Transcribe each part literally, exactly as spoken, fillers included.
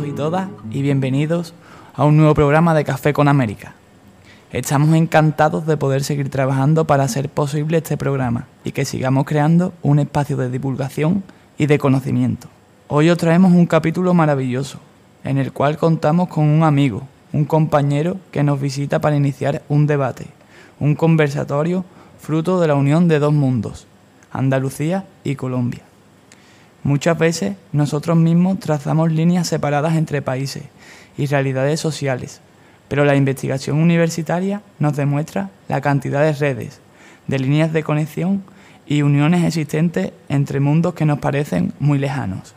todos y todas y bienvenidos a un nuevo programa de Café con América. Estamos encantados de poder seguir trabajando para hacer posible este programa y que sigamos creando un espacio de divulgación y de conocimiento. Hoy os traemos un capítulo maravilloso, en el cual contamos con un amigo, un compañero que nos visita para iniciar un debate, un conversatorio fruto de la unión de dos mundos, Andalucía y Colombia. Muchas veces nosotros mismos trazamos líneas separadas entre países y realidades sociales, pero la investigación universitaria nos demuestra la cantidad de redes, de líneas de conexión y uniones existentes entre mundos que nos parecen muy lejanos.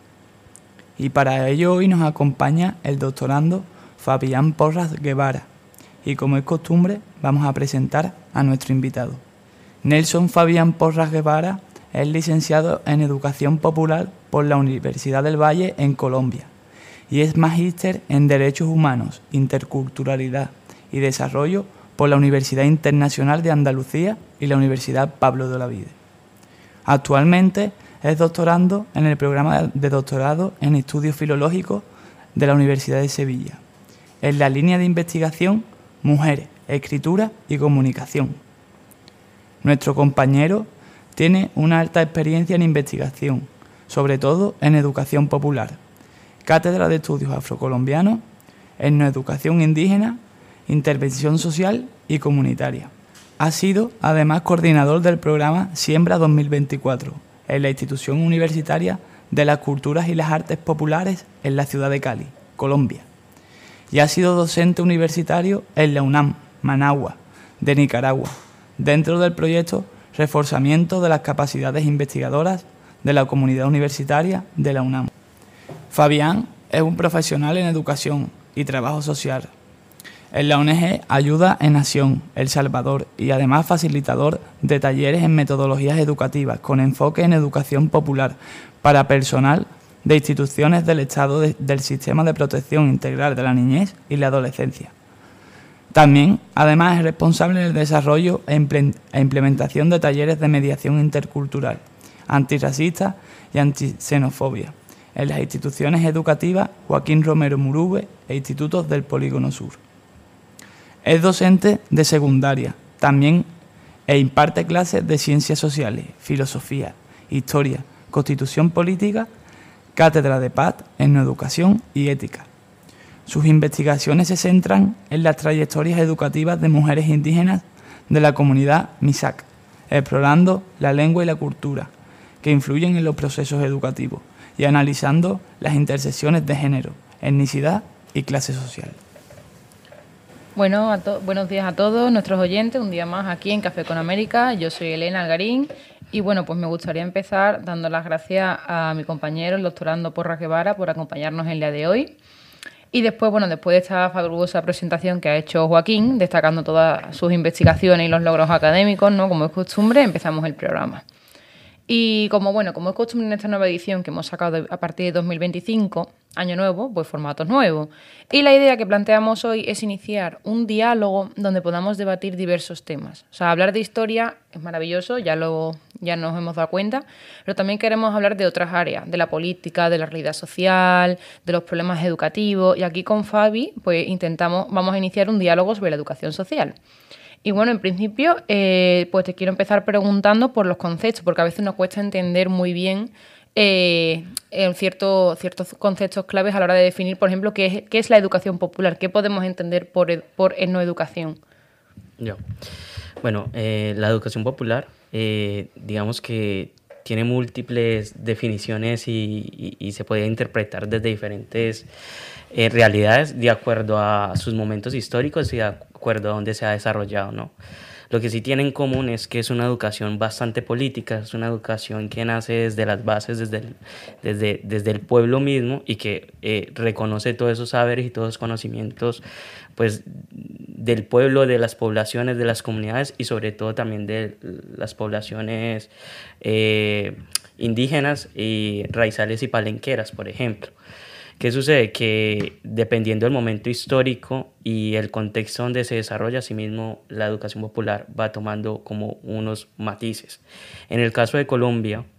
Y para ello hoy nos acompaña el doctorando Fabián Porras Guevara, y como es costumbre vamos a presentar a nuestro invitado. Nelson Fabián Porras Guevara es licenciado en Educación Popular por la Universidad del Valle en Colombia y es magíster en Derechos Humanos, Interculturalidad y Desarrollo por la Universidad Internacional de Andalucía y la Universidad Pablo de Olavide. Actualmente es doctorando en el programa de doctorado en Estudios Filológicos de la Universidad de Sevilla, en la línea de investigación Mujeres, Escritura y Comunicación. Nuestro compañero tiene una alta experiencia en investigación, sobre todo en educación popular, cátedra de estudios afrocolombianos, etnoeducación indígena, intervención social y comunitaria. Ha sido además coordinador del programa Siembra dos mil veinticuatro en la institución universitaria de las culturas y las artes populares en la ciudad de Cali, Colombia. Y ha sido docente universitario en la UNAM, Managua, de Nicaragua, dentro del proyecto Reforzamiento de las capacidades investigadoras de la comunidad universitaria de la UNAM. Fabián es un profesional en educación y trabajo social. En la O N G Ayuda en Acción, El Salvador, y además facilitador de talleres en metodologías educativas con enfoque en educación popular para personal de instituciones del Estado de, del Sistema de Protección Integral de la Niñez y la Adolescencia. También, además, es responsable del desarrollo e implementación de talleres de mediación intercultural, antirracista y antisenofobia en las instituciones educativas Joaquín Romero Murube e institutos del Polígono Sur. Es docente de secundaria, también e imparte clases de ciencias sociales, filosofía, historia, constitución política, cátedra de paz, etnoeducación y ética. Sus investigaciones se centran en las trayectorias educativas de mujeres indígenas de la comunidad Misak, explorando la lengua y la cultura que influyen en los procesos educativos y analizando las intersecciones de género, etnicidad y clase social. Bueno, a buenos días a todos nuestros oyentes, un día más aquí en Café con América. Yo soy Elena Algarín y bueno, pues me gustaría empezar dando las gracias a mi compañero, el doctorando Porras Guevara, por acompañarnos el día de hoy. Y después, bueno, después de esta fabulosa presentación que ha hecho Joaquín, destacando todas sus investigaciones y los logros académicos, ¿no? Como es costumbre, empezamos el programa. Y como bueno, como es costumbre en esta nueva edición que hemos sacado a partir de dos mil veinticinco, año nuevo, pues formatos nuevos. Y la idea que planteamos hoy es iniciar un diálogo donde podamos debatir diversos temas. O sea, hablar de historia es maravilloso, ya, lo, ya nos hemos dado cuenta, pero también queremos hablar de otras áreas, de la política, de la realidad social, de los problemas educativos. Y aquí con Fabi, pues intentamos, vamos a iniciar un diálogo sobre la educación social. Y bueno, en principio, eh, pues te quiero empezar preguntando por los conceptos, porque a veces nos cuesta entender muy bien eh, en cierto, ciertos conceptos claves a la hora de definir, por ejemplo, qué es, qué es la educación popular, qué podemos entender por, por etnoeducación. Ya. Bueno, eh, la educación popular, eh, digamos que tiene múltiples definiciones y, y, y se puede interpretar desde diferentes eh, realidades de acuerdo a sus momentos históricos y de acuerdo a dónde se ha desarrollado, ¿no? Lo que sí tiene en común es que es una educación bastante política, es una educación que nace desde las bases, desde el, desde, desde el pueblo mismo y que eh, reconoce todos esos saberes y todos esos conocimientos pues, del pueblo, de las poblaciones, de las comunidades y sobre todo también de las poblaciones eh, indígenas y raizales y palenqueras, por ejemplo. ¿Qué sucede? Que dependiendo del momento histórico y el contexto donde se desarrolla, asimismo la educación popular va tomando como unos matices. En el caso de Colombia,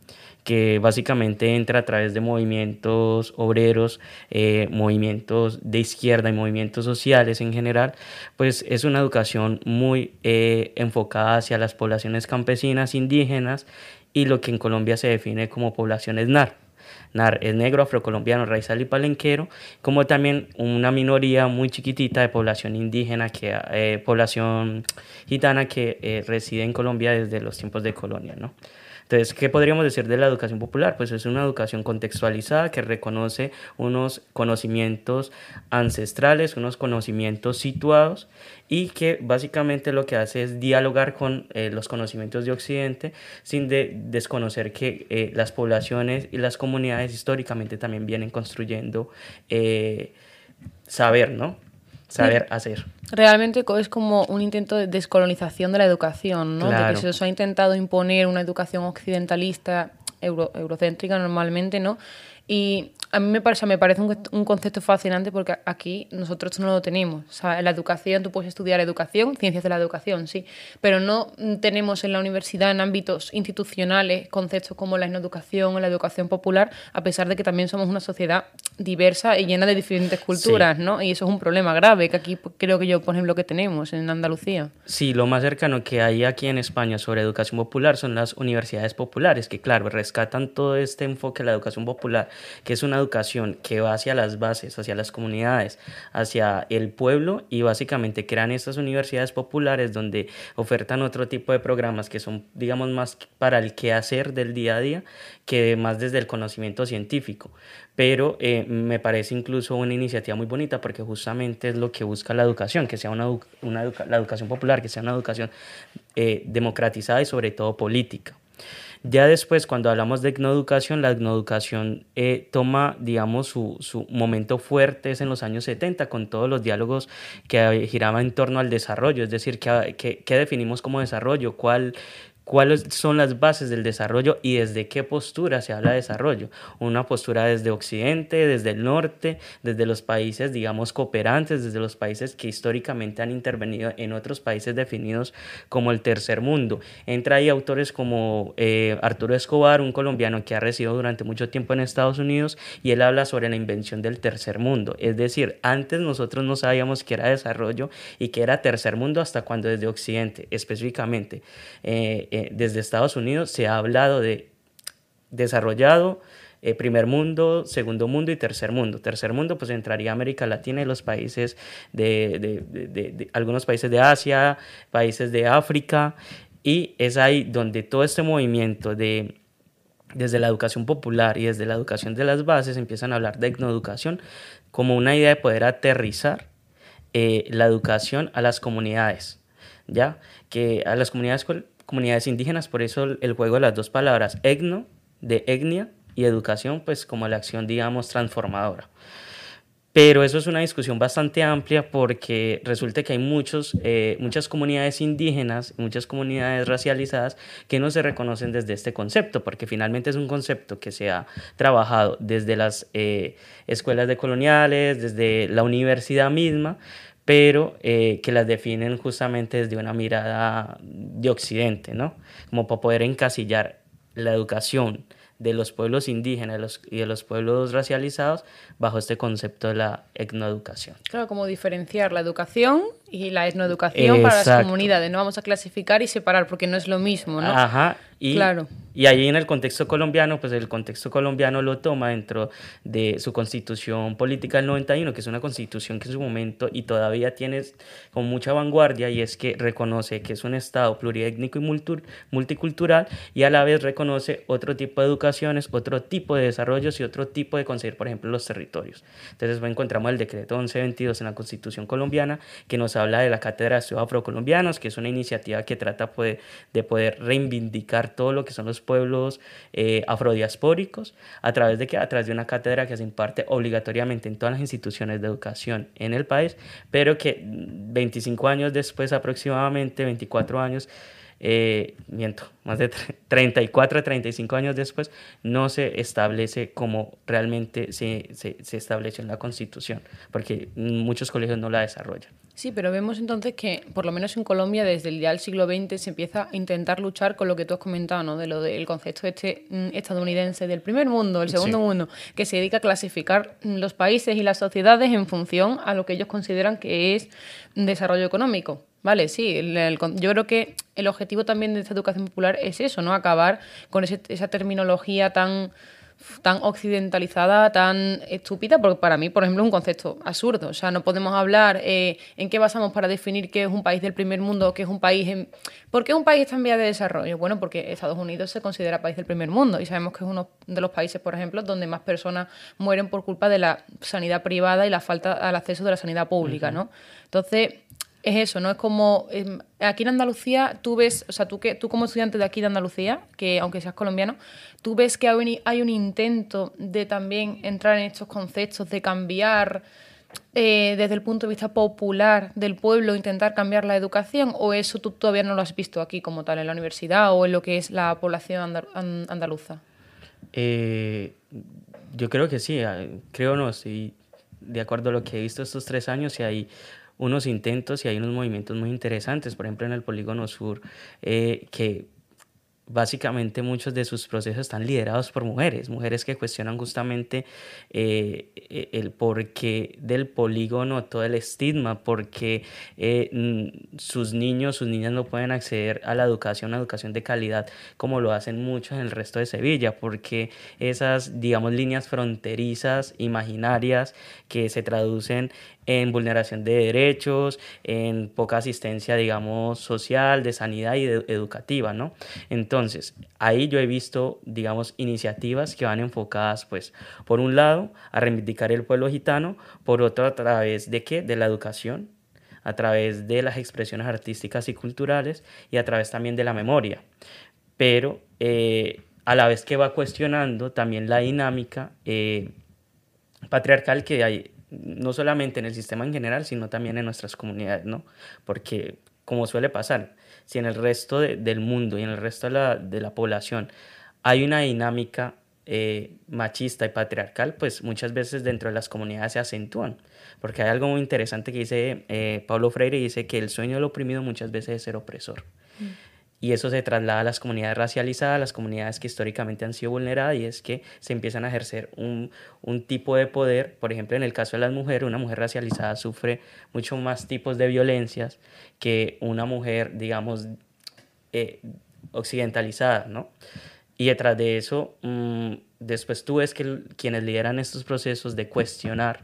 que básicamente entra a través de movimientos obreros, eh, movimientos de izquierda y movimientos sociales en general, pues es una educación muy eh, enfocada hacia las poblaciones campesinas, indígenas y lo que en Colombia se define como poblaciones N A R. N A R es negro, afrocolombiano, raizal y palenquero, como también una minoría muy chiquitita de población indígena, que, eh, población gitana que eh, reside en Colombia desde los tiempos de colonia, ¿no? Entonces, ¿qué podríamos decir de la educación popular? Pues es una educación contextualizada que reconoce unos conocimientos ancestrales, unos conocimientos situados y que básicamente lo que hace es dialogar con eh, los conocimientos de Occidente sin de desconocer que eh, las poblaciones y las comunidades históricamente también vienen construyendo eh, saber, ¿no? Saber hacer. Realmente es como un intento de descolonización de la educación, ¿no? Claro. De que se os ha intentado imponer una educación occidentalista, euro, eurocéntrica normalmente, ¿no? Y a mí me parece, me parece un, un concepto fascinante porque aquí nosotros no lo tenemos. O sea, en la educación tú puedes estudiar educación, ciencias de la educación, sí, pero no tenemos en la universidad, en ámbitos institucionales, conceptos como la etnoeducación o la educación popular, a pesar de que también somos una sociedad diversa y llena de diferentes culturas, sí, ¿no? Y eso es un problema grave que aquí creo que yo, por ejemplo, que tenemos en Andalucía. Sí, lo más cercano que hay aquí en España sobre educación popular son las universidades populares, que claro, rescatan todo este enfoque de la educación popular, que es una educación que va hacia las bases, hacia las comunidades, hacia el pueblo, y básicamente crean estas universidades populares donde ofertan otro tipo de programas que son, digamos, más para el quehacer del día a día que más desde el conocimiento científico. Pero eh, me parece incluso una iniciativa muy bonita porque justamente es lo que busca la educación, que sea una, una educa la educación popular, que sea una educación eh, democratizada y sobre todo política. Ya después, cuando hablamos de etnoeducación, la etnoeducación eh, toma, digamos, su, su momento fuerte es en los años setenta, con todos los diálogos que giraban en torno al desarrollo, es decir, ¿qué, qué, qué definimos como desarrollo? ¿Cuál, ¿Cuáles son las bases del desarrollo y desde qué postura se habla de desarrollo? Una postura desde Occidente, desde el norte, desde los países, digamos, cooperantes, desde los países que históricamente han intervenido en otros países definidos como el tercer mundo. Entra ahí autores como eh, Arturo Escobar, un colombiano que ha residido durante mucho tiempo en Estados Unidos, y él habla sobre la invención del tercer mundo. Es decir, antes nosotros no sabíamos qué era desarrollo y qué era tercer mundo hasta cuando desde Occidente, específicamente, eh, desde Estados Unidos se ha hablado de desarrollado, eh, primer mundo, segundo mundo y tercer mundo. Tercer mundo pues entraría América Latina y los países de, de, de, de, de algunos países de Asia, países de África, y es ahí donde todo este movimiento de desde la educación popular y desde la educación de las bases empiezan a hablar de etnoeducación como una idea de poder aterrizar eh, la educación a las comunidades, ¿ya? Que a las comunidades comunidades indígenas, por eso el juego de las dos palabras, etno, de etnia, y educación, pues como la acción, digamos, transformadora. Pero eso es una discusión bastante amplia porque resulta que hay muchos, eh, muchas comunidades indígenas, muchas comunidades racializadas que no se reconocen desde este concepto, porque finalmente es un concepto que se ha trabajado desde las eh, escuelas decoloniales, desde la universidad misma, pero eh, que las definen justamente desde una mirada de Occidente, ¿no? Como para poder encasillar la educación de los pueblos indígenas y, los, y de los pueblos racializados bajo este concepto de la etnoeducación. Claro, como diferenciar la educación y la etnoeducación. Exacto. Para las comunidades. No vamos a clasificar y separar porque no es lo mismo, ¿no? Ajá. Y, claro. Y ahí en el contexto colombiano, pues el contexto colombiano lo toma dentro de su constitución política del noventa y uno, que es una constitución que en su momento y todavía tiene con mucha vanguardia, y es que reconoce que es un estado pluriétnico y multicultural, y a la vez reconoce otro tipo de educaciones, otro tipo de desarrollos y otro tipo de conseguir, por ejemplo, los territorios. Entonces encontramos el decreto once veintidós en la constitución colombiana, que nos habla de la Cátedra de Estudios Afrocolombianos, que es una iniciativa que trata de, de poder reivindicar todo lo que son los pueblos eh, afrodiaspóricos, a través de que a través de una cátedra que se imparte obligatoriamente en todas las instituciones de educación en el país, pero que veinticinco años después, aproximadamente veinticuatro años, eh, miento, más de treinta y cuatro a treinta y cinco años después, no se establece como realmente se, se, se estableció en la Constitución, porque muchos colegios no la desarrollan. Sí, pero vemos entonces que, por lo menos en Colombia, desde el, ya el siglo veinte se empieza a intentar luchar con lo que tú has comentado, ¿no? De lo del concepto este mm, estadounidense del primer mundo, el segundo Sí. mundo, que se dedica a clasificar los países y las sociedades en función a lo que ellos consideran que es desarrollo económico. Vale, sí, el, el, yo creo que el objetivo también de esta educación popular es eso, ¿no? Acabar con ese, esa terminología tan... tan occidentalizada, tan estúpida, porque para mí, por ejemplo, es un concepto absurdo. O sea, no podemos hablar eh, en qué basamos para definir qué es un país del primer mundo o qué es un país en... ¿Por qué un país está en vía de desarrollo? Bueno, porque Estados Unidos se considera país del primer mundo y sabemos que es uno de los países, por ejemplo, donde más personas mueren por culpa de la sanidad privada y la falta al acceso de la sanidad pública, ¿no? Entonces... es eso, ¿no? Es como, eh, aquí en Andalucía tú ves, o sea, tú, que, tú como estudiante de aquí de Andalucía, que aunque seas colombiano, tú ves que hay un, hay un intento de también entrar en estos conceptos, de cambiar eh, desde el punto de vista popular del pueblo, intentar cambiar la educación, o eso tú todavía no lo has visto aquí como tal, en la universidad o en lo que es la población andal- andaluza. Eh, yo creo que sí, creo no, sí, de acuerdo a lo que he visto estos tres años, y hay unos intentos y hay unos movimientos muy interesantes, por ejemplo en el Polígono Sur, eh, que básicamente muchos de sus procesos están liderados por mujeres, mujeres que cuestionan justamente eh, el porqué del polígono, todo el estigma, porque eh, sus niños, sus niñas no pueden acceder a la educación, a educación de calidad, como lo hacen muchos en el resto de Sevilla, porque esas, digamos, líneas fronterizas, imaginarias, que se traducen en vulneración de derechos, en poca asistencia, digamos, social, de sanidad y de, educativa, ¿no? Entonces, ahí yo he visto, digamos, iniciativas que van enfocadas, pues, por un lado, a reivindicar el pueblo gitano, por otro, a través de ¿qué? De la educación, a través de las expresiones artísticas y culturales y a través también de la memoria. Pero, eh, a la vez que va cuestionando también la dinámica eh, patriarcal que hay, no solamente en el sistema en general, sino también en nuestras comunidades, ¿no? Porque, como suele pasar, si en el resto de, del mundo y en el resto de la, de la población hay una dinámica eh, machista y patriarcal, pues muchas veces dentro de las comunidades se acentúan. Porque hay algo muy interesante que dice eh, Paulo Freire, dice que el sueño del oprimido muchas veces es ser opresor. Mm. Y eso se traslada a las comunidades racializadas, a las comunidades que históricamente han sido vulneradas, y es que se empiezan a ejercer un, un tipo de poder. Por ejemplo, en el caso de las mujeres, una mujer racializada sufre mucho más tipos de violencias que una mujer, digamos, eh, occidentalizada, ¿no? Y detrás de eso, mmm, después tú ves que el, quienes lideran estos procesos de cuestionar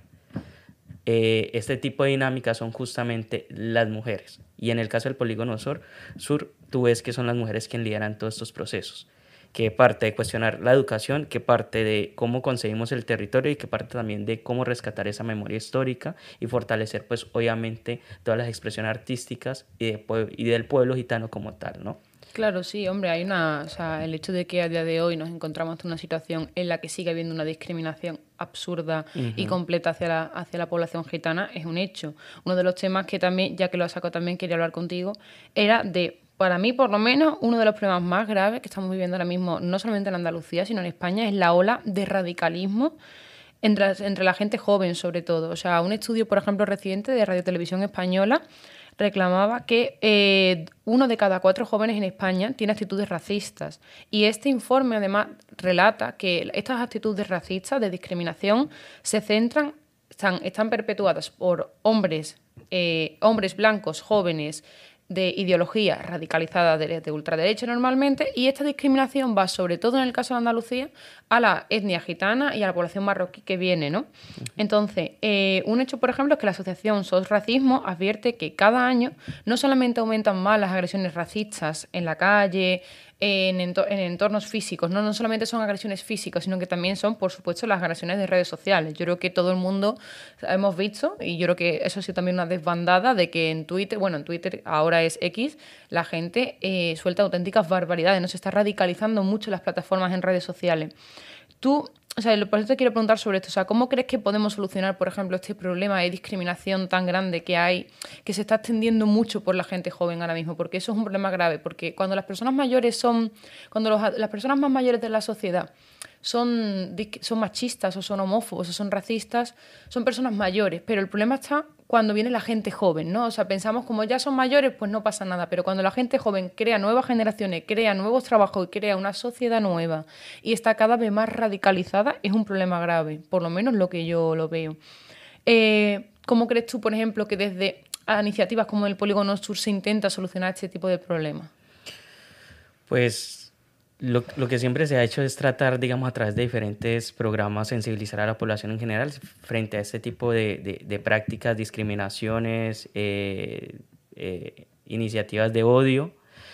Eh, este tipo de dinámicas son justamente las mujeres. Y en el caso del Polígono Sur, Sur, tú ves que son las mujeres quienes lideran todos estos procesos. Que parte de cuestionar la educación, que parte de cómo conseguimos el territorio y que parte también de cómo rescatar esa memoria histórica y fortalecer, pues, obviamente, todas las expresiones artísticas y, de, y del pueblo gitano como tal, ¿no? Claro, sí, hombre, hay una, o sea, el hecho de que a día de hoy nos encontramos en una situación en la que sigue habiendo una discriminación absurda uh-huh. y completa hacia la, hacia la población gitana es un hecho. Uno de los temas que también, ya que lo saco también, quería hablar contigo, era de, para mí por lo menos, uno de los problemas más graves que estamos viviendo ahora mismo, no solamente en Andalucía, sino en España, es la ola de radicalismo entre, entre la gente joven, sobre todo. O sea, un estudio, por ejemplo, reciente de Radio Televisión Española reclamaba que eh, uno de cada cuatro jóvenes en España tiene actitudes racistas. Y este informe, además, relata que estas actitudes racistas de discriminación se centran, están, están perpetuadas por hombres, eh, hombres blancos, jóvenes, de ideología radicalizada de, de ultraderecha normalmente, y esta discriminación va, sobre todo en el caso de Andalucía, a la etnia gitana y a la población marroquí que viene, ¿no? Entonces, eh, un hecho, por ejemplo, es que la asociación S O S Racismo advierte que cada año no solamente aumentan más las agresiones racistas en la calle, en, entor- en entornos físicos, ¿no? No solamente son agresiones físicas, sino que también son, por supuesto, las agresiones de redes sociales. Yo creo que todo el mundo hemos visto, y yo creo que eso ha sido también una desbandada, de que en Twitter, bueno, en Twitter ahora es X, la gente eh, suelta auténticas barbaridades, no se está radicalizando mucho las plataformas en redes sociales. Tú, o sea, por eso te quiero preguntar sobre esto. O sea, ¿cómo crees que podemos solucionar, por ejemplo, este problema de discriminación tan grande que hay, que se está extendiendo mucho por la gente joven ahora mismo? Porque eso es un problema grave. Porque cuando las personas mayores son, cuando los, las personas más mayores de la sociedad son, son machistas o son homófobos o son racistas, son personas mayores. Pero el problema está cuando viene la gente joven, ¿no? O sea, pensamos como ya son mayores, pues no pasa nada. Pero cuando la gente joven crea nuevas generaciones, crea nuevos trabajos y crea una sociedad nueva y está cada vez más radicalizada, es un problema grave, por lo menos lo que yo lo veo. Eh, ¿Cómo crees tú, por ejemplo, que desde iniciativas como el Polígono Sur se intenta solucionar este tipo de problemas? Pues lo, lo que siempre se ha hecho es tratar, digamos, a través de diferentes programas, sensibilizar a la población en general frente a este tipo de, de, de prácticas, discriminaciones, eh, eh, iniciativas de odio.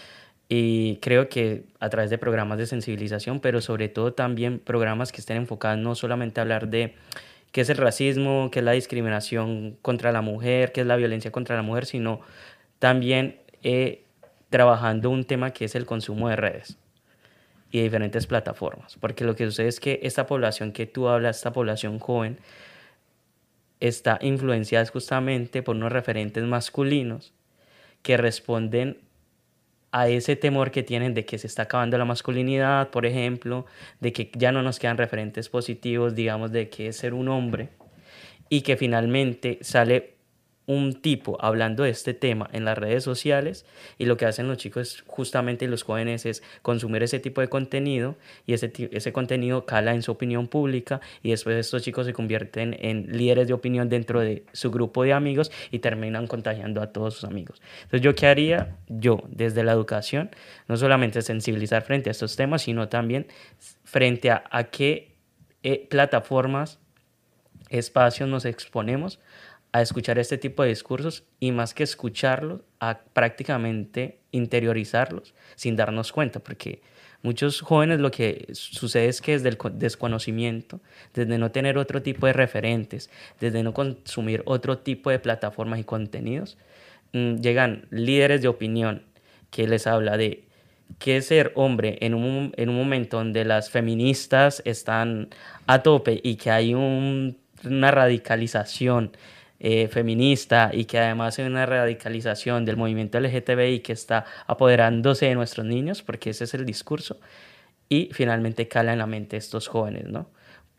Y creo que a través de programas de sensibilización, pero sobre todo también programas que estén enfocados no solamente a hablar de qué es el racismo, qué es la discriminación contra la mujer, qué es la violencia contra la mujer, sino también eh, trabajando un tema que es el consumo de redes y de diferentes plataformas. Porque lo que sucede es que esta población que tú hablas, esta población joven, está influenciada justamente por unos referentes masculinos que responden a ese temor que tienen de que se está acabando la masculinidad, por ejemplo, de que ya no nos quedan referentes positivos, digamos, de que es ser un hombre, y que finalmente sale un tipo hablando de este tema en las redes sociales y lo que hacen los chicos justamente los jóvenes es consumir ese tipo de contenido y ese, ese contenido cala en su opinión pública y después estos chicos se convierten en líderes de opinión dentro de su grupo de amigos y terminan contagiando a todos sus amigos. Entonces, ¿yo qué haría? Yo, desde la educación, no solamente sensibilizar frente a estos temas, sino también frente a, a qué eh, plataformas, espacios nos exponemos a escuchar este tipo de discursos y más que escucharlos, a prácticamente interiorizarlos sin darnos cuenta, porque muchos jóvenes lo que sucede es que desde el desconocimiento, desde no tener otro tipo de referentes, desde no consumir otro tipo de plataformas y contenidos, mmm, llegan líderes de opinión que les habla de qué es ser hombre en un, en un momento donde las feministas están a tope y que hay un, una radicalización Eh, feminista y que además hay una radicalización del movimiento L G T B I que está apoderándose de nuestros niños, porque ese es el discurso, y finalmente cala en la mente de estos jóvenes, ¿no?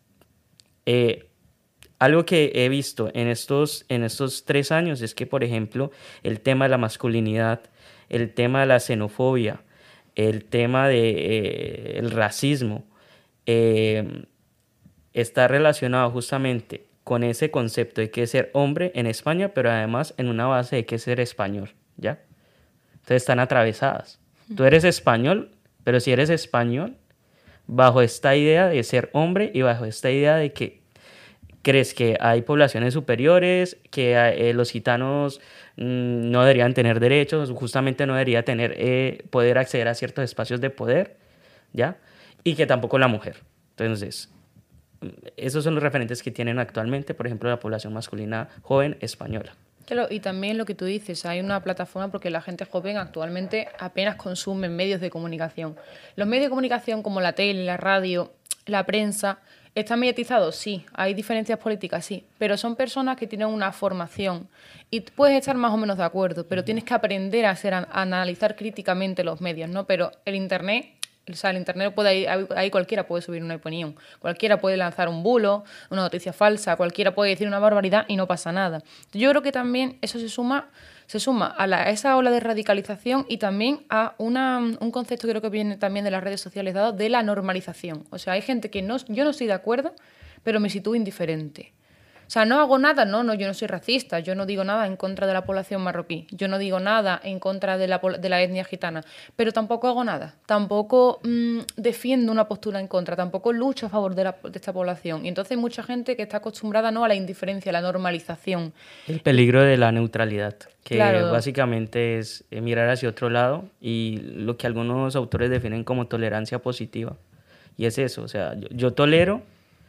Eh, algo que he visto en estos, en estos tres años es que, por ejemplo, el tema de la masculinidad, el tema de la xenofobia, el tema del de, eh, racismo, eh, está relacionado justamente con ese concepto de que es ser hombre en España, pero además en una base de que es ser español, ¿ya? Entonces están atravesadas. Tú eres español, pero si eres español, bajo esta idea de ser hombre y bajo esta idea de que crees que hay poblaciones superiores, que eh, los gitanos mmm, no deberían tener derechos, justamente no debería tener, eh, poder acceder a ciertos espacios de poder, ¿ya? Y que tampoco la mujer. Entonces, esos son los referentes que tienen actualmente, por ejemplo, la población masculina joven española. Claro, y también lo que tú dices, hay una plataforma porque la gente joven actualmente apenas consume medios de comunicación. Los medios de comunicación como la tele, la radio, la prensa, ¿están mediatizados? Sí. ¿Hay diferencias políticas? Sí. Pero son personas que tienen una formación y puedes estar más o menos de acuerdo, pero tienes que aprender a, hacer, a analizar críticamente los medios, ¿no? Pero el Internet... O sea, el Internet puede, ahí cualquiera puede subir una opinión, cualquiera puede lanzar un bulo, una noticia falsa, cualquiera puede decir una barbaridad y no pasa nada. Yo creo que también eso se suma, se suma a, la, a esa ola de radicalización y también a una, un concepto que creo que viene también de las redes sociales dado de la normalización. O sea, hay gente que no, yo no estoy de acuerdo, pero me sitúo indiferente. O sea, no hago nada, no, no, yo no soy racista, yo no digo nada en contra de la población marroquí, yo no digo nada en contra de la, de la etnia gitana, pero tampoco hago nada, tampoco mmm, defiendo una postura en contra, tampoco lucho a favor de, la, de esta población. Y entonces hay mucha gente que está acostumbrada no a la indiferencia, a la normalización. El peligro de la neutralidad, que claro. básicamente es mirar hacia otro lado y lo que algunos autores definen como tolerancia positiva. Y es eso, o sea, yo, yo tolero...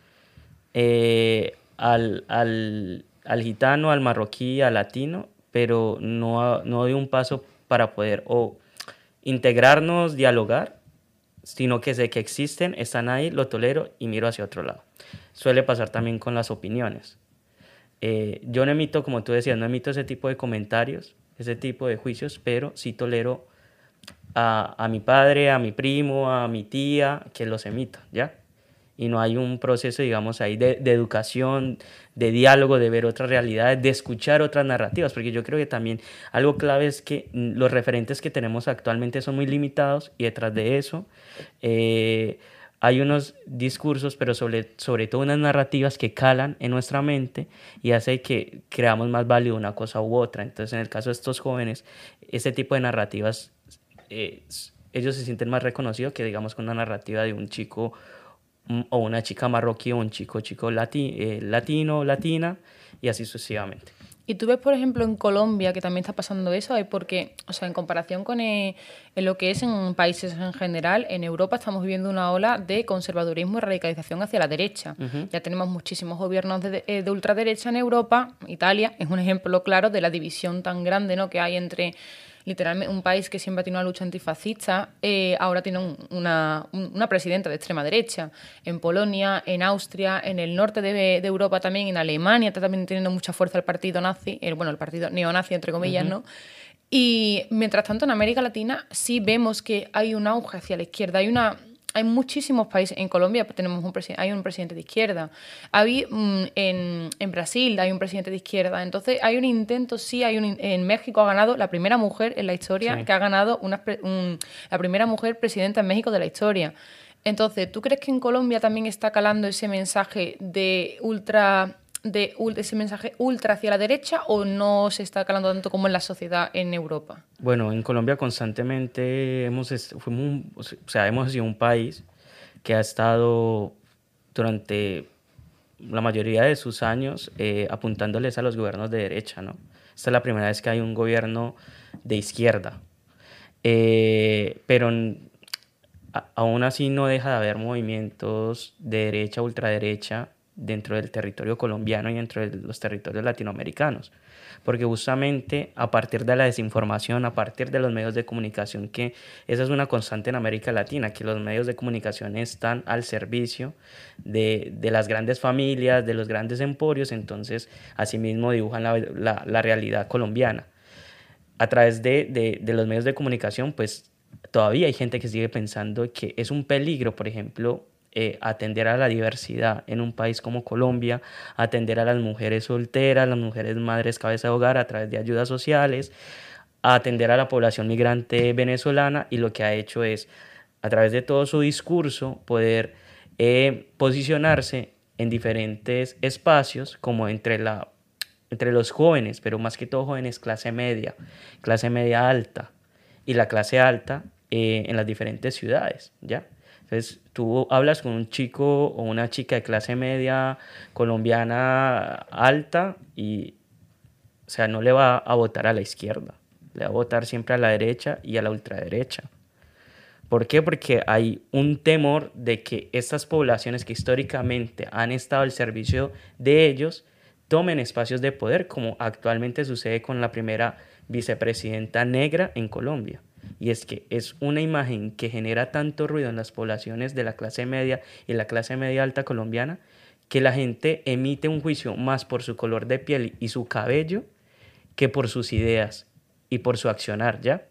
Eh, Al, al, al gitano, al marroquí, al latino, pero no, no doy un paso para poder o integrarnos, dialogar sino que sé que existen, están ahí, lo tolero y miro hacia otro lado. Suele pasar también con las opiniones. Eh, yo no emito, como tú decías, no emito ese tipo de comentarios, ese tipo de juicios, pero sí tolero a, a mi padre, a mi primo, a mi tía, que los emita, ¿ya? Y no hay un proceso, digamos, ahí de, de educación, de diálogo, de ver otras realidades, de escuchar otras narrativas, porque yo creo que también algo clave es que los referentes que tenemos actualmente son muy limitados y detrás de eso eh, hay unos discursos, pero sobre, sobre todo unas narrativas que calan en nuestra mente y hace que creamos más válido una cosa u otra. Entonces, en el caso de estos jóvenes, este tipo de narrativas, eh, ellos se sienten más reconocidos que, digamos, con una narrativa de un chico o una chica marroquí o un chico chico lati, eh, latino, latina, y así sucesivamente. Y tú ves, por ejemplo, en Colombia, que también está pasando eso, hay porque, o sea, en comparación con eh, en lo que es en países en general, en Europa estamos viviendo una ola de conservadurismo y radicalización hacia la derecha. Uh-huh. Ya tenemos muchísimos gobiernos de, de, de ultraderecha en Europa. Italia es un ejemplo claro de la división tan grande, ¿no?, que hay entre literalmente un país que siempre ha tenido una lucha antifascista, eh, ahora tiene un, una, una presidenta de extrema derecha. En Polonia, en Austria, en el norte de, de Europa también, en Alemania está también teniendo mucha fuerza el partido nazi, el, bueno, el partido neonazi, entre comillas, uh-huh. ¿no? Y mientras tanto en América Latina sí vemos que hay un auge hacia la izquierda, hay una... Hay muchísimos países. En Colombia tenemos un presi- hay un presidente de izquierda. Hay, mm, en, en Brasil hay un presidente de izquierda. Entonces hay un intento, sí, hay un, en México ha ganado la primera mujer en la historia sí. que ha ganado una, un, la primera mujer presidenta en México de la historia. Entonces, ¿tú crees que en Colombia también está calando ese mensaje de ultra... de ese mensaje ultra hacia la derecha o no se está calando tanto como en la sociedad en Europa? Bueno, en Colombia constantemente hemos, fuimos un, o sea, hemos sido un país que ha estado durante la mayoría de sus años eh, apuntándoles a los gobiernos de derecha, ¿no? Esta es la primera vez que hay un gobierno de izquierda, eh, pero a, aún así no deja de haber movimientos de derecha, ultraderecha, dentro del territorio colombiano y dentro de los territorios latinoamericanos, porque justamente a partir de la desinformación, a partir de los medios de comunicación, que esa es una constante en América Latina, que los medios de comunicación están al servicio de, de las grandes familias, de los grandes emporios, entonces asimismo dibujan la, la, la realidad colombiana. A través de, de, de los medios de comunicación, pues todavía hay gente que sigue pensando que es un peligro, por ejemplo, Eh, atender a la diversidad en un país como Colombia, atender a las mujeres solteras, las mujeres madres cabeza de hogar a través de ayudas sociales, atender a la población migrante venezolana, y lo que ha hecho es, a través de todo su discurso, poder eh, posicionarse en diferentes espacios, como entre, la, entre los jóvenes, pero más que todo jóvenes clase media, clase media alta y la clase alta eh, en las diferentes ciudades, ¿ya? Entonces, tú hablas con un chico o una chica de clase media colombiana alta y, o sea, no le va a votar a la izquierda, le va a votar siempre a la derecha y a la ultraderecha. ¿Por qué? Porque hay un temor de que estas poblaciones que históricamente han estado al servicio de ellos tomen espacios de poder, como actualmente sucede con la primera vicepresidenta negra en Colombia. Y es que es una imagen que genera tanto ruido en las poblaciones de la clase media y la clase media alta colombiana, que la gente emite un juicio más por su color de piel y su cabello que por sus ideas y por su accionar, ¿ya?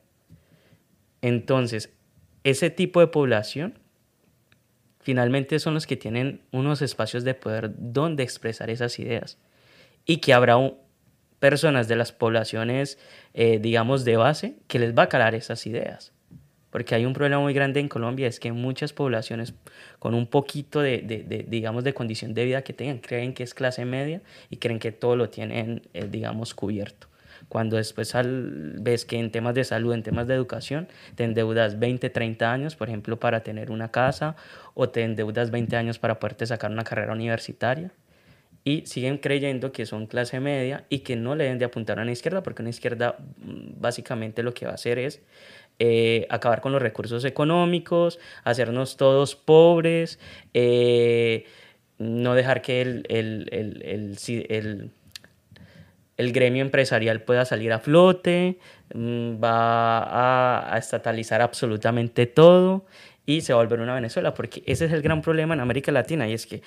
Entonces, ese tipo de población finalmente son los que tienen unos espacios de poder donde expresar esas ideas, y que habrá un, personas de las poblaciones, eh, digamos, de base, que les va a calar esas ideas. Porque hay un problema muy grande en Colombia, es que muchas poblaciones con un poquito de, de, de digamos, de condición de vida que tengan, creen que es clase media y creen que todo lo tienen, eh, digamos, cubierto. Cuando después al, ves que en temas de salud, en temas de educación, te endeudas veinte, treinta años, por ejemplo, para tener una casa, o te endeudas veinte años para poderte sacar una carrera universitaria, y siguen creyendo que son clase media y que no le deben de apuntar a una izquierda, porque una izquierda básicamente lo que va a hacer es eh, acabar con los recursos económicos, hacernos todos pobres, eh, no dejar que el, el, el, el, el, el, el gremio empresarial pueda salir a flote, va a, a estatalizar absolutamente todo, y se va a volver una Venezuela, porque ese es el gran problema en América Latina, y es que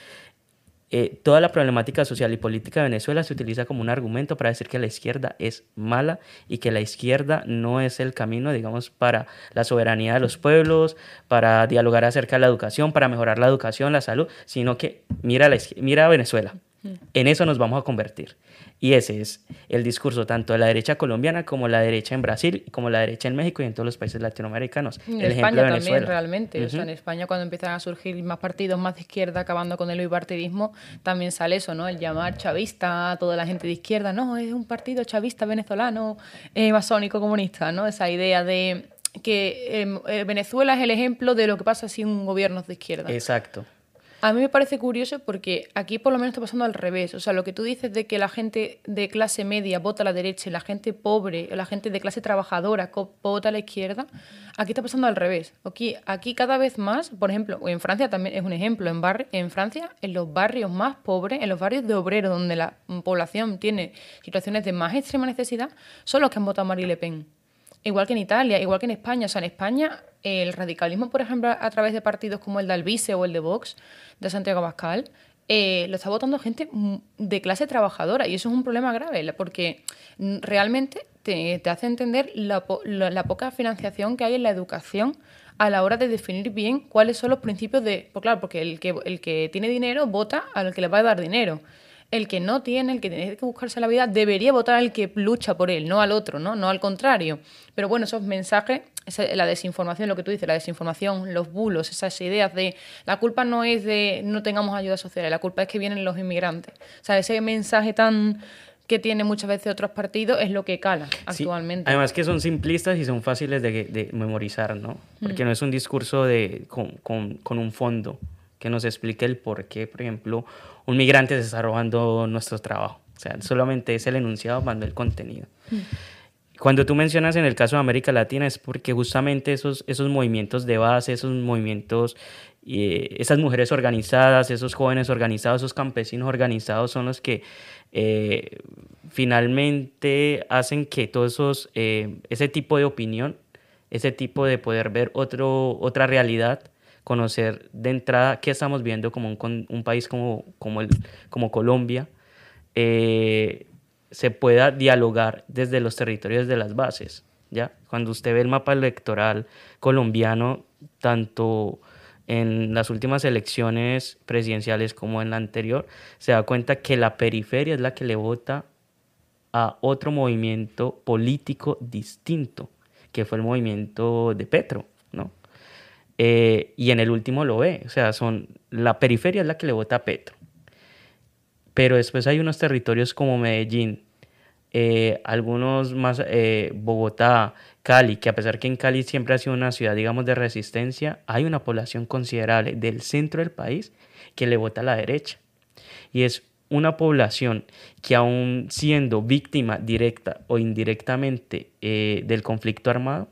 eh, toda la problemática social y política de Venezuela se utiliza como un argumento para decir que la izquierda es mala y que la izquierda no es el camino, digamos, para la soberanía de los pueblos, para dialogar acerca de la educación, para mejorar la educación, la salud, sino que mira, la, mira a Venezuela. En eso nos vamos a convertir. Y ese es el discurso tanto de la derecha colombiana como la derecha en Brasil, como la derecha en México y en todos los países latinoamericanos. En el España de también, realmente. Uh-huh. O sea, en España, cuando empiezan a surgir más partidos más de izquierda, acabando con el bipartidismo, también sale eso, ¿no? El llamar chavista a toda la gente de izquierda. No, es un partido chavista venezolano, eh, masónico, comunista, ¿no? Esa idea de que eh, Venezuela es el ejemplo de lo que pasa si un gobierno es de izquierda. Exacto. A mí me parece curioso porque aquí por lo menos está pasando al revés. O sea, lo que tú dices de que la gente de clase media vota a la derecha y la gente pobre, la gente de clase trabajadora vota a la izquierda, aquí está pasando al revés. Aquí, aquí cada vez más, por ejemplo, en Francia también es un ejemplo, en, barri en Francia, en los barrios más pobres, en los barrios de obreros donde la población tiene situaciones de más extrema necesidad, son los que han votado a Marine Le Pen. Igual que en Italia, igual que en España. O sea, en España el radicalismo, por ejemplo, a través de partidos como el de Alvise o el de Vox, de Santiago Abascal, eh, lo está votando gente de clase trabajadora. Y eso es un problema grave, porque realmente te, te hace entender la, la, la poca financiación que hay en la educación a la hora de definir bien cuáles son los principios de... Pues claro, porque el que, el que tiene dinero vota al que le va a dar dinero. El que no tiene, el que tiene que buscarse la vida, debería votar al que lucha por él, no al otro, no, no al contrario. Pero bueno, esos mensajes, esa, la desinformación, lo que tú dices, la desinformación, los bulos, esas ideas de la culpa no es de no tengamos ayuda social, la culpa es que vienen los inmigrantes. O sea, ese mensaje tan que tiene muchas veces otros partidos es lo que cala actualmente. Sí, además que son simplistas y son fáciles de, de memorizar, ¿no? Porque mm. no es un discurso de, con, con, con un fondo que nos explique el por qué, por ejemplo, un migrante se está robando nuestro trabajo. O sea, solamente es el enunciado más el contenido. Mm. Cuando tú mencionas en el caso de América Latina es porque justamente esos, esos movimientos de base, esos movimientos, eh, esas mujeres organizadas, esos jóvenes organizados, esos campesinos organizados son los que eh, finalmente hacen que todos esos, eh, ese tipo de opinión, ese tipo de poder ver otro, otra realidad, conocer de entrada qué estamos viendo como un, un país como, como, el, como Colombia, eh, se pueda dialogar desde los territorios de las bases, ¿ya? Cuando usted ve el mapa electoral colombiano, tanto en las últimas elecciones presidenciales como en la anterior, se da cuenta que la periferia es la que le vota a otro movimiento político distinto, que fue el movimiento de Petro, ¿no? Eh, y en el último lo ve, o sea, son, la periferia es la que le vota a Petro. Pero después hay unos territorios como Medellín, eh, algunos más, eh, Bogotá, Cali, que a pesar que en Cali siempre ha sido una ciudad, digamos, de resistencia, hay una población considerable del centro del país que le vota a la derecha. Y es una población que aún siendo víctima directa o indirectamente eh, del conflicto armado,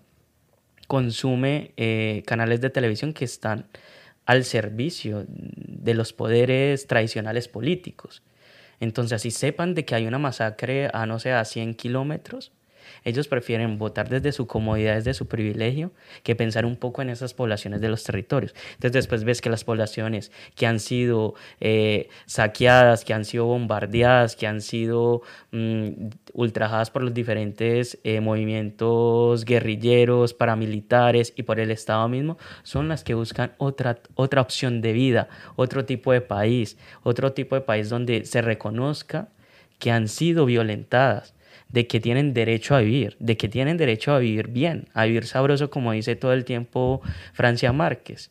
consume eh, canales de televisión que están al servicio de los poderes tradicionales políticos. Entonces, así sepan de que hay una masacre a, no sé, a cien kilómetros, ellos prefieren votar desde su comodidad, desde su privilegio, que pensar un poco en esas poblaciones de los territorios. Entonces, después ves que las poblaciones que han sido eh, saqueadas, que han sido bombardeadas, que han sido mmm, ultrajadas por los diferentes eh, movimientos guerrilleros, paramilitares y por el Estado mismo, son las que buscan otra, otra opción de vida, otro tipo de país, otro tipo de país donde se reconozca que han sido violentadas, de que tienen derecho a vivir, de que tienen derecho a vivir bien, a vivir sabroso, como dice todo el tiempo Francia Márquez.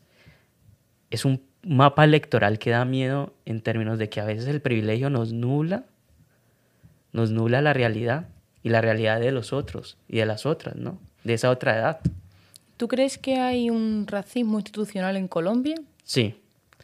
Es un mapa electoral que da miedo en términos de que a veces el privilegio nos nubla, nos nubla la realidad y la realidad de los otros y de las otras, ¿no? De esa otra edad. ¿Tú crees que hay un racismo institucional en Colombia? Sí.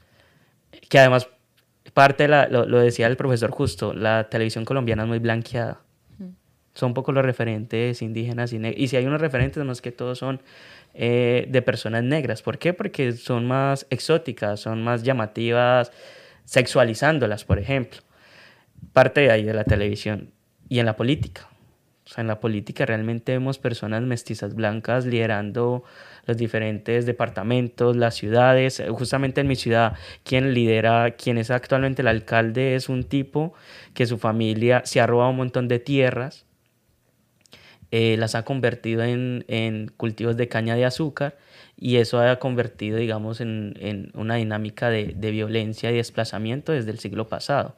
Que además, parte de la, lo, lo decía el profesor Justo, la televisión colombiana es muy blanqueada. Son pocos los referentes indígenas y negros. Y si hay unos referentes, más que todos son eh, de personas negras. ¿Por qué? Porque son más exóticas, son más llamativas, sexualizándolas, por ejemplo. Parte de ahí de la televisión. Y en la política. O sea, en la política realmente vemos personas mestizas blancas liderando los diferentes departamentos, las ciudades. Justamente en mi ciudad, quien lidera, quien es actualmente el alcalde es un tipo que su familia se ha robado un montón de tierras, eh, las ha convertido en, en cultivos de caña de azúcar, y eso ha convertido, digamos, en, en una dinámica de, de violencia y desplazamiento desde el siglo pasado.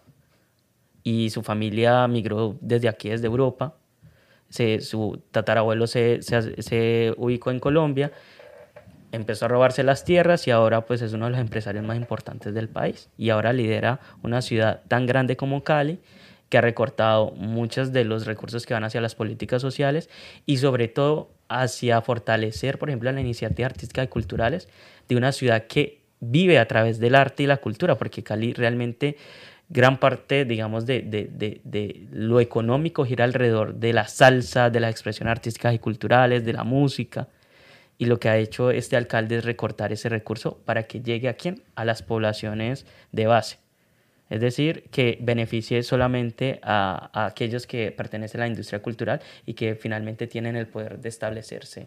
Y su familia migró desde aquí, desde Europa. Se, su tatarabuelo se, se, se ubicó en Colombia, empezó a robarse las tierras y ahora pues es uno de los empresarios más importantes del país. Y ahora lidera una ciudad tan grande como Cali, que ha recortado muchos de los recursos que van hacia las políticas sociales y sobre todo hacia fortalecer, por ejemplo, la iniciativa artística y culturales de una ciudad que vive a través del arte y la cultura, porque Cali realmente gran parte, digamos, de, de, de, de lo económico gira alrededor de la salsa, de las expresiones artísticas y culturales, de la música. Y lo que ha hecho este alcalde es recortar ese recurso para que llegue a quién, a las poblaciones de base. Es decir, que beneficie solamente a, a aquellos que pertenecen a la industria cultural y que finalmente tienen el poder de establecerse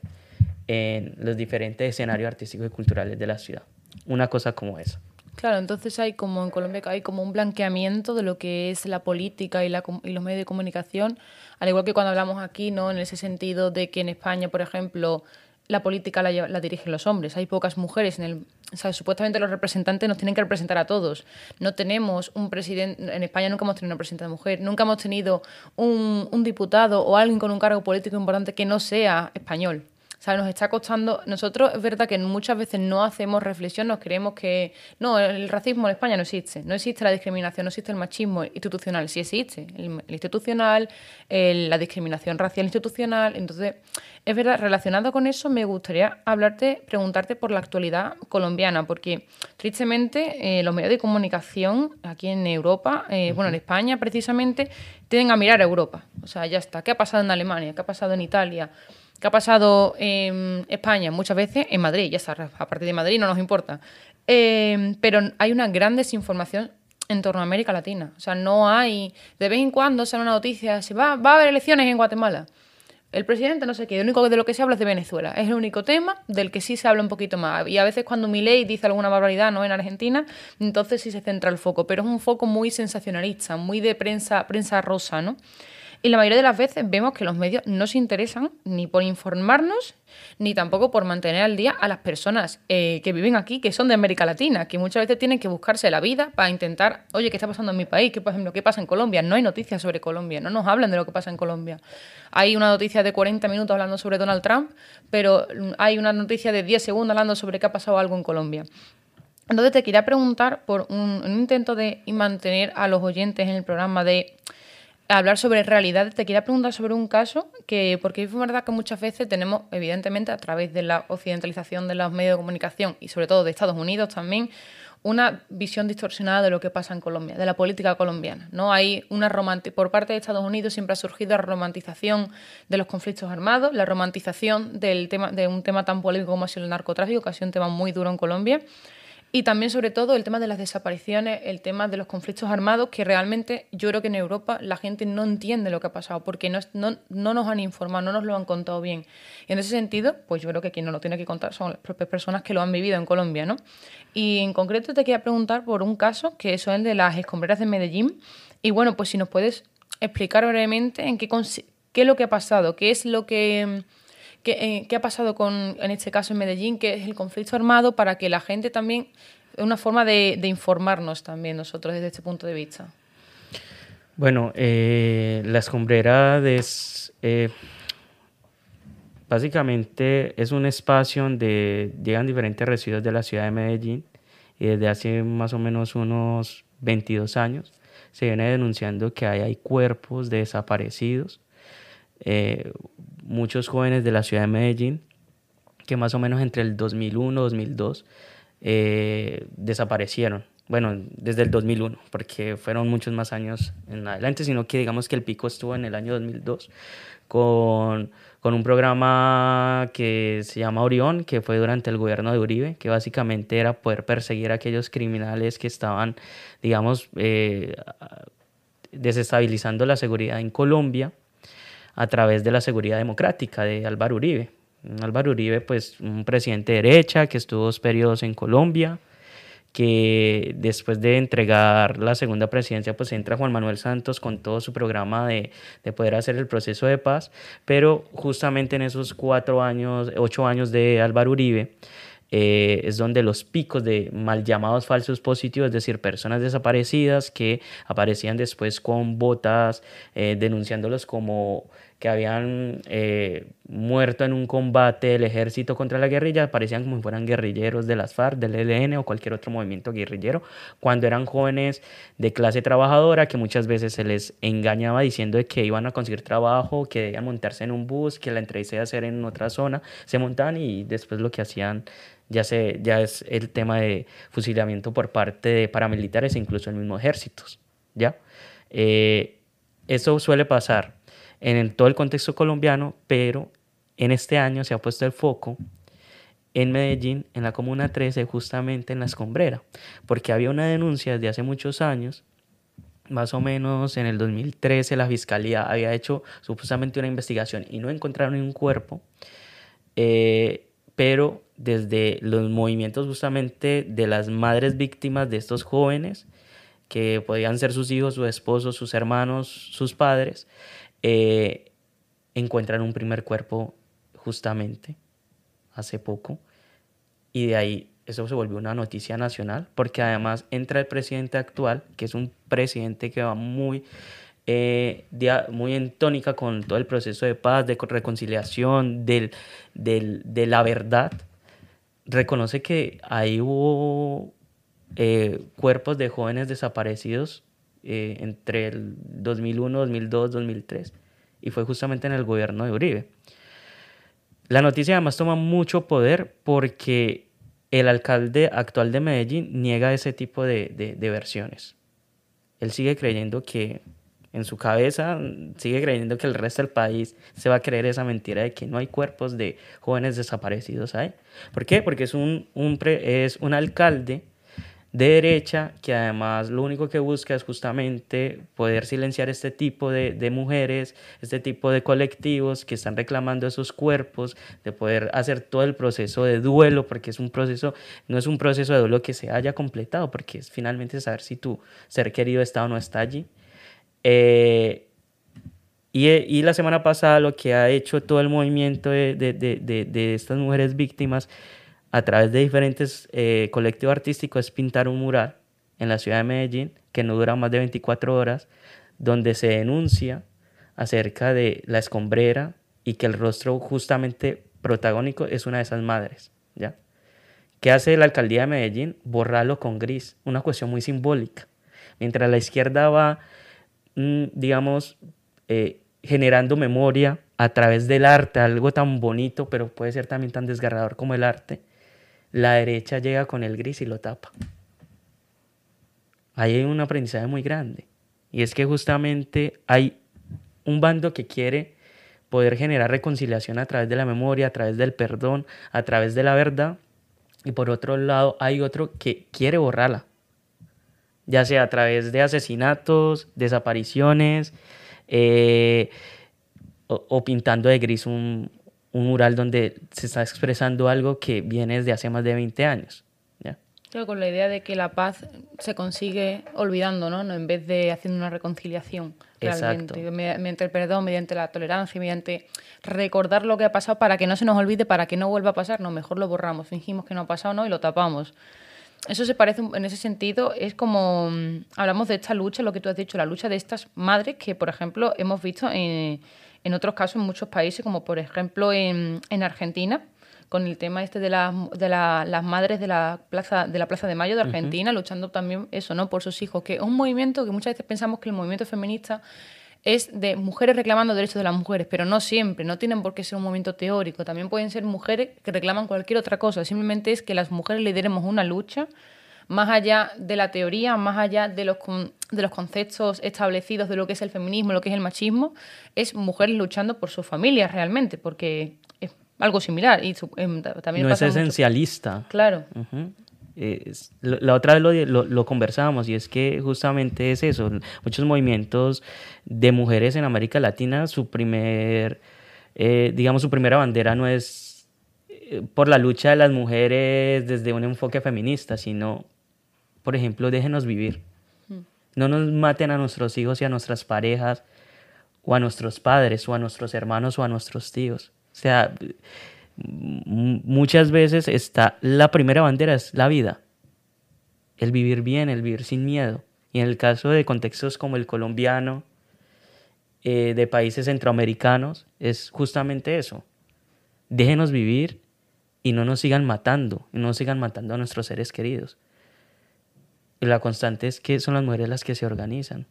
en los diferentes escenarios artísticos y culturales de la ciudad. Una cosa como esa. Claro, entonces hay como en Colombia hay como un blanqueamiento de lo que es la política y, la, y los medios de comunicación, al igual que cuando hablamos aquí, ¿no? En ese sentido de que en España, por ejemplo, la política la, la dirigen los hombres, hay pocas mujeres en el, o sea, supuestamente los representantes nos tienen que representar a todos. No tenemos un presidente, en España nunca hemos tenido una presidenta mujer, nunca hemos tenido un, un diputado o alguien con un cargo político importante que no sea español. O sea, nos está costando... Nosotros, es verdad que muchas veces no hacemos reflexión, nos creemos que... No, el racismo en España no existe. No existe la discriminación, no existe el machismo institucional. Sí existe el, el institucional, el, la discriminación racial institucional. Entonces, es verdad, relacionado con eso, me gustaría hablarte, preguntarte por la actualidad colombiana, porque tristemente eh, los medios de comunicación aquí en Europa, eh, uh-huh. bueno, en España precisamente, tienden a mirar a Europa. O sea, ya está. ¿Qué ha pasado en Alemania? ¿Qué ha pasado en Italia? ¿Qué ha pasado en España? Muchas veces en Madrid, ya está, a partir de Madrid no nos importa. Eh, pero hay una gran desinformación en torno a América Latina. O sea, no hay... De vez en cuando sale una noticia, se va, va a haber elecciones en Guatemala. El presidente no sé qué, lo único de lo que se habla es de Venezuela. Es el único tema del que sí se habla un poquito más. Y a veces cuando Milei dice alguna barbaridad, ¿no?, en Argentina, entonces sí se centra el foco. Pero es un foco muy sensacionalista, muy de prensa, prensa rosa, ¿no? Y la mayoría de las veces vemos que los medios no se interesan ni por informarnos, ni tampoco por mantener al día a las personas eh, que viven aquí, que son de América Latina, que muchas veces tienen que buscarse la vida para intentar, oye, ¿qué está pasando en mi país? ¿Qué, por ejemplo, qué pasa en Colombia? No hay noticias sobre Colombia, no nos hablan de lo que pasa en Colombia. Hay una noticia de cuarenta minutos hablando sobre Donald Trump, pero hay una noticia de diez segundos hablando sobre qué ha pasado algo en Colombia. Entonces te quería preguntar por un, un intento de mantener a los oyentes en el programa de... hablar sobre realidades, te quería preguntar sobre un caso que, porque es verdad que muchas veces tenemos, evidentemente, a través de la occidentalización de los medios de comunicación y sobre todo de Estados Unidos también, una visión distorsionada de lo que pasa en Colombia, de la política colombiana, ¿no? Hay una romanti- por parte de Estados Unidos siempre ha surgido la romantización de los conflictos armados, la romantización del tema, de un tema tan polémico como ha sido el narcotráfico, que ha sido un tema muy duro en Colombia. Y también, sobre todo, el tema de las desapariciones, el tema de los conflictos armados, que realmente yo creo que en Europa la gente no entiende lo que ha pasado, porque no, no, no nos han informado, no nos lo han contado bien. Y en ese sentido, pues yo creo que quien nos lo tiene que contar son las propias personas que lo han vivido en Colombia, ¿no? Y en concreto te quería preguntar por un caso, que es el de las escombreras de Medellín. Y bueno, pues si nos puedes explicar brevemente en qué, qué es lo que ha pasado, qué es lo que... ¿Qué, eh, ¿Qué ha pasado con, en este caso en Medellín, que es el conflicto armado, para que la gente también, es una forma de, de informarnos también nosotros desde este punto de vista? Bueno, eh, la escombrera es, eh, básicamente es un espacio donde llegan diferentes residuos de la ciudad de Medellín y desde hace más o menos unos veintidós años se viene denunciando que hay, hay cuerpos de desaparecidos. Eh, muchos jóvenes de la ciudad de Medellín que más o menos entre el dos mil uno y dos mil dos eh, desaparecieron. Bueno, desde el dos mil uno, porque fueron muchos más años en adelante, sino que digamos que el pico estuvo en el año dos mil dos con, con un programa que se llama Orión, que fue durante el gobierno de Uribe, que básicamente era poder perseguir a aquellos criminales que estaban, digamos, eh, desestabilizando la seguridad en Colombia. a través de la seguridad democrática de Álvaro Uribe. Álvaro Uribe, pues un presidente de derecha que estuvo dos periodos en Colombia, que después de entregar la segunda presidencia, pues entra Juan Manuel Santos con todo su programa de, de poder hacer el proceso de paz, pero justamente en esos cuatro años, ocho años de Álvaro Uribe, eh, es donde los picos de mal llamados falsos positivos, es decir, personas desaparecidas que aparecían después con botas, eh, denunciándolos como que habían eh, muerto en un combate del ejército contra la guerrilla, parecían como si fueran guerrilleros de las FARC, del E L N o cualquier otro movimiento guerrillero, cuando eran jóvenes de clase trabajadora que muchas veces se les engañaba diciendo de que iban a conseguir trabajo, que debían montarse en un bus, que la entrevista iba a ser en otra zona, se montaban y después lo que hacían ya, se, ya es el tema de fusilamiento por parte de paramilitares e incluso el mismo ejércitos, ¿ya? Eh, eso suele pasar en el, todo el contexto colombiano, pero en este año se ha puesto el foco en Medellín, en la Comuna trece, justamente en La Escombrera, porque había una denuncia desde hace muchos años, más o menos en el dos mil trece la Fiscalía había hecho supuestamente una investigación y no encontraron ningún cuerpo, eh, pero desde los movimientos justamente de las madres víctimas de estos jóvenes, que podían ser sus hijos, sus esposos, sus hermanos, sus padres, Eh, encuentran un primer cuerpo justamente hace poco y de ahí eso se volvió una noticia nacional porque además entra el presidente actual, que es un presidente que va muy, eh, dia, muy en tónica con todo el proceso de paz, de reconciliación, del, del, de la verdad. Reconoce que ahí hubo eh, cuerpos de jóvenes desaparecidos Eh, entre el dos mil uno, dos mil dos, dos mil tres y fue justamente en el gobierno de Uribe. La noticia además toma mucho poder porque el alcalde actual de Medellín niega ese tipo de, de, de versiones. Él sigue creyendo que en su cabeza, sigue creyendo que el resto del país se va a creer esa mentira de que no hay cuerpos de jóvenes desaparecidos ahí. ¿Por qué? Porque es un, un, pre, es un alcalde de derecha que además lo único que busca es justamente poder silenciar este tipo de, de mujeres, este tipo de colectivos que están reclamando esos cuerpos, de poder hacer todo el proceso de duelo, porque es un proceso, no es un proceso de duelo que se haya completado, porque es finalmente saber si tu ser querido está o no está allí. Eh, y, y la semana pasada lo que ha hecho todo el movimiento de, de, de, de, de estas mujeres víctimas a través de diferentes eh, colectivos artísticos es pintar un mural en la ciudad de Medellín que no dura más de veinticuatro horas, donde se denuncia acerca de la escombrera y que el rostro justamente protagónico es una de esas madres, ¿ya? ¿Qué hace la alcaldía de Medellín? Borrarlo con gris, una cuestión muy simbólica. Mientras la izquierda va, mmm, digamos, eh, generando memoria a través del arte, algo tan bonito, pero puede ser también tan desgarrador como el arte, la derecha llega con el gris y lo tapa. Ahí hay un aprendizaje muy grande. Y es que justamente hay un bando que quiere poder generar reconciliación a través de la memoria, a través del perdón, a través de la verdad. Y por otro lado hay otro que quiere borrarla. Ya sea a través de asesinatos, desapariciones, eh, o, o pintando de gris un... un mural donde se está expresando algo que viene desde hace más de veinte años. ¿Ya? Creo con la idea de que la paz se consigue olvidando, ¿no? No, en vez de haciendo una reconciliación realmente. Exacto. Mediante el perdón, mediante la tolerancia, mediante recordar lo que ha pasado para que no se nos olvide, para que no vuelva a pasar. No, mejor lo borramos, fingimos que no ha pasado, ¿no? Y lo tapamos. Eso se parece, en ese sentido, es como, hablamos de esta lucha, lo que tú has dicho, la lucha de estas madres que, por ejemplo, hemos visto en... En otros casos, en muchos países, como por ejemplo en, en Argentina, con el tema este de, la, de la, las madres de la, plaza, de la Plaza de Mayo de Argentina, uh-huh. luchando también eso, ¿no? Por sus hijos, que es un movimiento que muchas veces pensamos que el movimiento feminista es de mujeres reclamando derechos de las mujeres, pero no siempre, no tienen por qué ser un movimiento teórico, también pueden ser mujeres que reclaman cualquier otra cosa, simplemente es que las mujeres lideremos una lucha más allá de la teoría, más allá de los, de los conceptos establecidos de lo que es el feminismo, lo que es el machismo, es mujeres luchando por sus familias realmente, porque es algo similar. Y eh, también no pasa es esencialista. Mucho. Claro. Uh-huh. Eh, es- lo- la otra vez lo, lo, lo conversábamos y es que justamente es eso. Muchos movimientos de mujeres en América Latina, su primer, eh, digamos, su primera bandera no es eh, por la lucha de las mujeres desde un enfoque feminista, sino, por ejemplo, déjenos vivir. No nos maten a nuestros hijos y a nuestras parejas, o a nuestros padres, o a nuestros hermanos, o a nuestros tíos. O sea, m- muchas veces está la primera bandera es la vida, el vivir bien, el vivir sin miedo. Y en el caso de contextos como el colombiano, eh, de países centroamericanos, es justamente eso. Déjenos vivir y no nos sigan matando, y no nos sigan matando a nuestros seres queridos. Y la constante es que son las mujeres las que se organizan.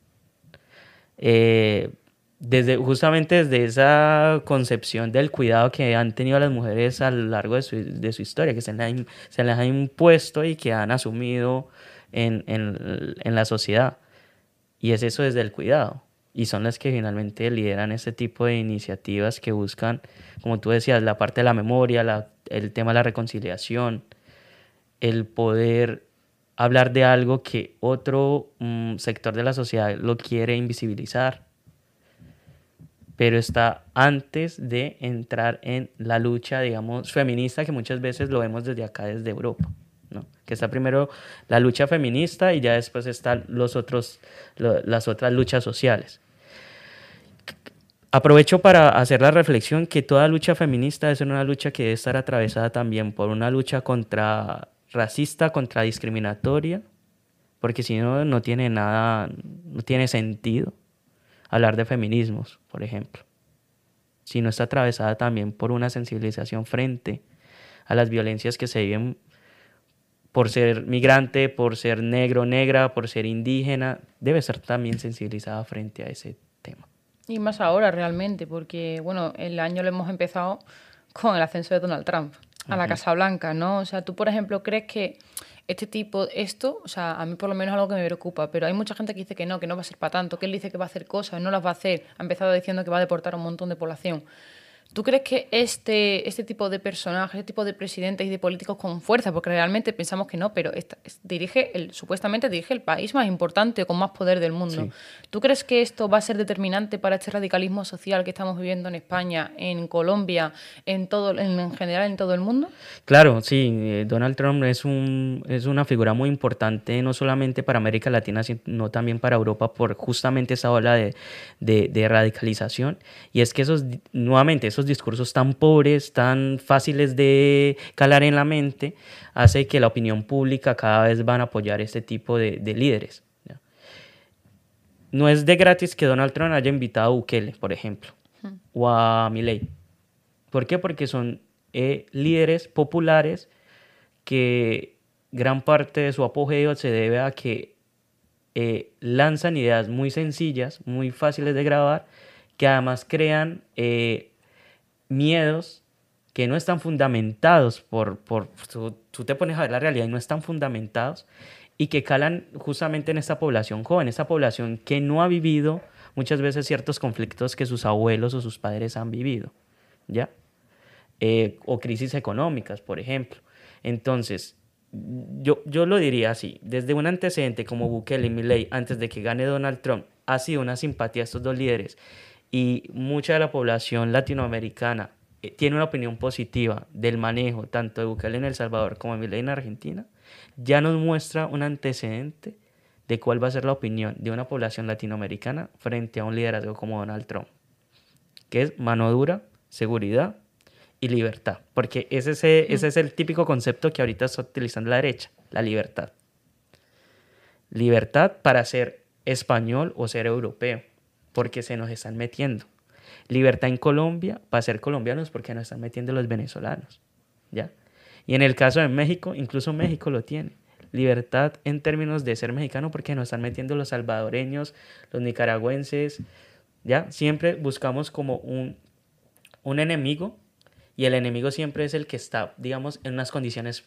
Eh, desde, justamente desde esa concepción del cuidado que han tenido las mujeres a lo largo de su, de su historia, que se les, ha, im- se les ha impuesto y que han asumido en, en, en la sociedad. Y es eso desde el cuidado. Y son las que finalmente lideran este tipo de iniciativas que buscan, como tú decías, la parte de la memoria, la, el tema de la reconciliación, el poder hablar de algo que otro mm, sector de la sociedad lo quiere invisibilizar, pero está antes de entrar en la lucha, digamos, feminista, que muchas veces lo vemos desde acá, desde Europa, ¿no? Que está primero la lucha feminista y ya después están los otros, lo- las otras luchas sociales. Aprovecho para hacer la reflexión que toda lucha feminista es una lucha que debe estar atravesada también por una lucha contra racista, contra discriminatoria, porque si no, no tiene nada, no tiene sentido hablar de feminismos, por ejemplo, si no está atravesada también por una sensibilización frente a las violencias que se viven por ser migrante, por ser negro, negra, por ser indígena, debe estar también sensibilizada frente a ese tema. Y más ahora realmente, porque bueno, el año lo hemos empezado con el ascenso de Donald Trump a la Casa Blanca, ¿no? O sea, tú, por ejemplo, crees que este tipo, esto, o sea, a mí por lo menos es algo que me preocupa, pero hay mucha gente que dice que no, que no va a ser para tanto, que él dice que va a hacer cosas, no las va a hacer, ha empezado diciendo que va a deportar a un montón de población. ¿Tú crees que este, este tipo de personajes, este tipo de presidentes y de políticos con fuerza, porque realmente pensamos que no, pero esta- es- dirige el, supuestamente dirige el país más importante, con más poder del mundo? Sí. ¿Tú crees que esto va a ser determinante para este radicalismo social que estamos viviendo en España, en Colombia, en todo, en, en general en todo el mundo? Claro, sí, eh, Donald Trump es un, es una figura muy importante, no solamente para América Latina, sino también para Europa, por justamente esa ola de, de, de radicalización. Y es que esos, di- nuevamente, esos discursos tan pobres, tan fáciles de calar en la mente, hace que la opinión pública cada vez van a apoyar este tipo de, de líderes, ¿ya? No es de gratis que Donald Trump haya invitado a Bukele, por ejemplo, o a Milei. ¿Por qué? Porque son eh, líderes populares que gran parte de su apogeo se debe a que eh, lanzan ideas muy sencillas, muy fáciles de grabar, que además crean eh, miedos que no están fundamentados por, por tú, tú te pones a ver la realidad y no están fundamentados y que calan justamente en esta población joven, esta población que no ha vivido muchas veces ciertos conflictos que sus abuelos o sus padres han vivido, ¿ya? Eh, o crisis económicas, por ejemplo. Entonces, yo, yo lo diría así, desde un antecedente como Bukele y Milei, antes de que gane Donald Trump, ha sido una simpatía a estos dos líderes y mucha de la población latinoamericana eh, tiene una opinión positiva del manejo tanto de Bukele en El Salvador como de Milei en Argentina, ya nos muestra un antecedente de cuál va a ser la opinión de una población latinoamericana frente a un liderazgo como Donald Trump, que es mano dura, seguridad y libertad, porque ese, ese, ese es el típico concepto que ahorita está utilizando la derecha, la libertad. Libertad para ser español o ser europeo, porque se nos están metiendo. Libertad en Colombia para ser colombianos, porque nos están metiendo los venezolanos, ¿ya? Y en el caso de México, incluso México lo tiene. Libertad en términos de ser mexicano, porque nos están metiendo los salvadoreños, los nicaragüenses, ¿ya? Siempre buscamos como un, un enemigo, y el enemigo siempre es el que está, digamos, en unas condiciones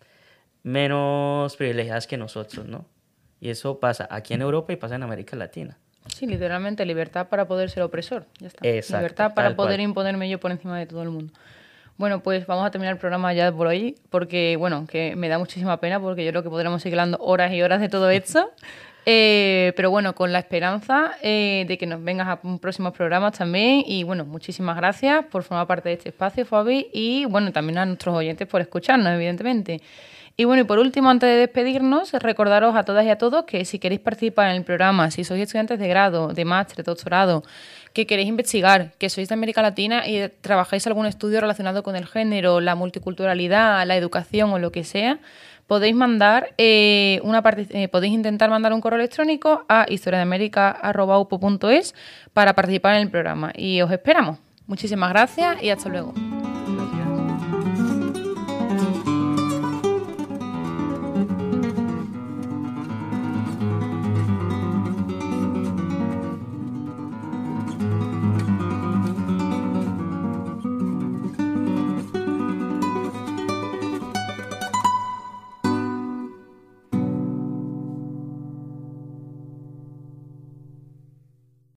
menos privilegiadas que nosotros, ¿no? Y eso pasa aquí en Europa y pasa en América Latina. Sí, literalmente libertad para poder ser opresor, ya está. Exacto, Libertad para tal poder cual. imponerme yo por encima de todo el mundo. Bueno, pues vamos a terminar el programa ya por hoy, porque, bueno, que me da muchísima pena, porque yo creo que podremos seguir hablando horas y horas de todo esto. Eh, pero bueno, con la esperanza eh, de que nos vengas a próximos programas también. Y bueno, muchísimas gracias por formar parte de este espacio, Fabi. Y bueno, también a nuestros oyentes por escucharnos, evidentemente. Y bueno, y por último, antes de despedirnos, recordaros a todas y a todos que si queréis participar en el programa, si sois estudiantes de grado, de máster, de doctorado, que queréis investigar, que sois de América Latina y trabajáis algún estudio relacionado con el género, la multiculturalidad, la educación o lo que sea, podéis mandar eh, una eh, podéis intentar mandar un correo electrónico a historiadeamerica arroba u p o punto es para participar en el programa. Y os esperamos. Muchísimas gracias y hasta luego.